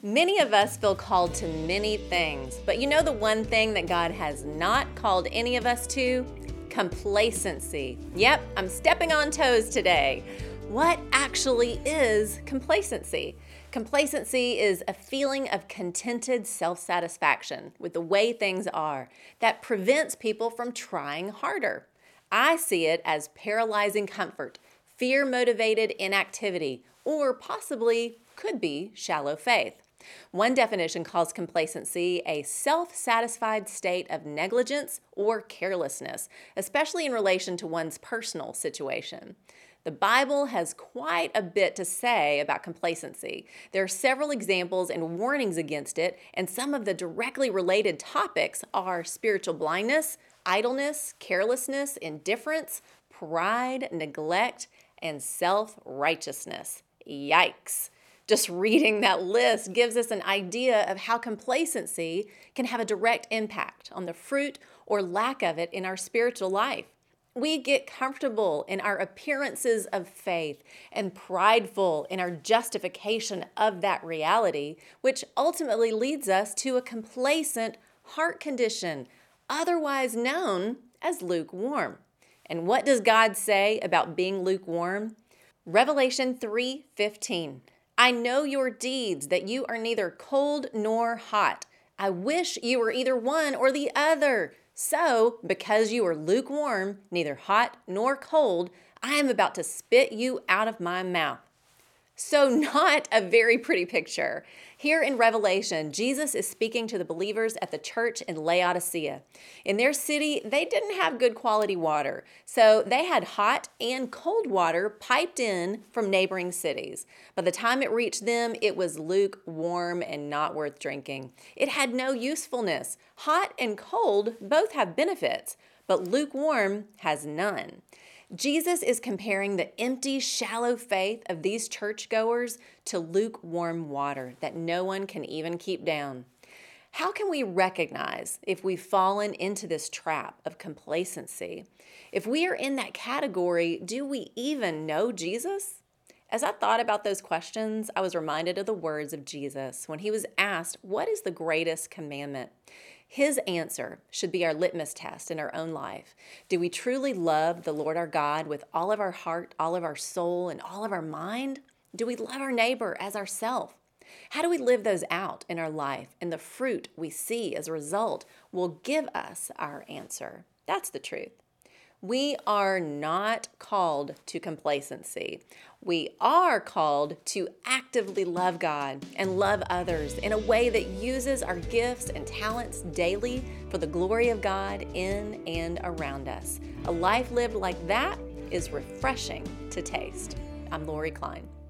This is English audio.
Many of us feel called to many things, but you know the one thing that God has not called any of us to? Complacency. Yep, I'm stepping on toes today. What actually is complacency? Complacency is a feeling of contented self-satisfaction with the way things are that prevents people from trying harder. I see it as paralyzing comfort, fear-motivated inactivity, or possibly could be shallow faith. One definition calls complacency a self-satisfied state of negligence or carelessness, especially in relation to one's personal situation. The Bible has quite a bit to say about complacency. There are several examples and warnings against it, and some of the directly related topics are spiritual blindness, idleness, carelessness, indifference, pride, neglect, and self-righteousness. Yikes! Just reading that list gives us an idea of how complacency can have a direct impact on the fruit or lack of it in our spiritual life. We get comfortable in our appearances of faith and prideful in our justification of that reality, which ultimately leads us to a complacent heart condition, otherwise known as lukewarm. And what does God say about being lukewarm? Revelation 3:15. I know your deeds, that you are neither cold nor hot. I wish you were either one or the other. So, because you are lukewarm, neither hot nor cold, I am about to spit you out of my mouth. So not a very pretty picture. Here in Revelation, Jesus is speaking to the believers at the church in Laodicea. In their city, they didn't have good quality water, so they had hot and cold water piped in from neighboring cities. By the time it reached them, it was lukewarm and not worth drinking. It had no usefulness. Hot and cold both have benefits, but lukewarm has none. Jesus is comparing the empty, shallow faith of these churchgoers to lukewarm water that no one can even keep down. How can we recognize if we've fallen into this trap of complacency? If we are in that category, do we even know Jesus? As I thought about those questions, I was reminded of the words of Jesus when he was asked, "What is the greatest commandment?" His answer should be our litmus test in our own life. Do we truly love the Lord our God with all of our heart, all of our soul, and all of our mind? Do we love our neighbor as ourselves? How do we live those out in our life? And the fruit we see as a result will give us our answer. That's the truth. We are not called to complacency. We are called to actively love God and love others in a way that uses our gifts and talents daily for the glory of God in and around us. A life lived like that is refreshing to taste. I'm Lori Klein.